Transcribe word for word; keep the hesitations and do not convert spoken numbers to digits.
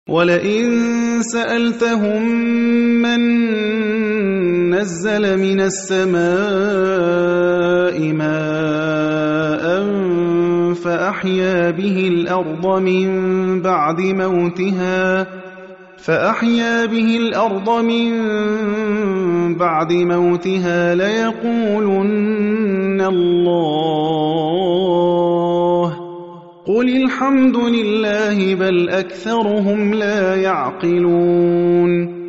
وَلَئِن سَأَلْتَهُم مَّن نَّزَّلَ مِنَ السَّمَاءِ مَاءً فَأَحْيَا بِهِ الْأَرْضَ مِن بَعْدِ مَوْتِهَا فأحيا به الأرض من بعد موتها ليقولن الله قل الحمد لله بل أكثرهم لا يعقلون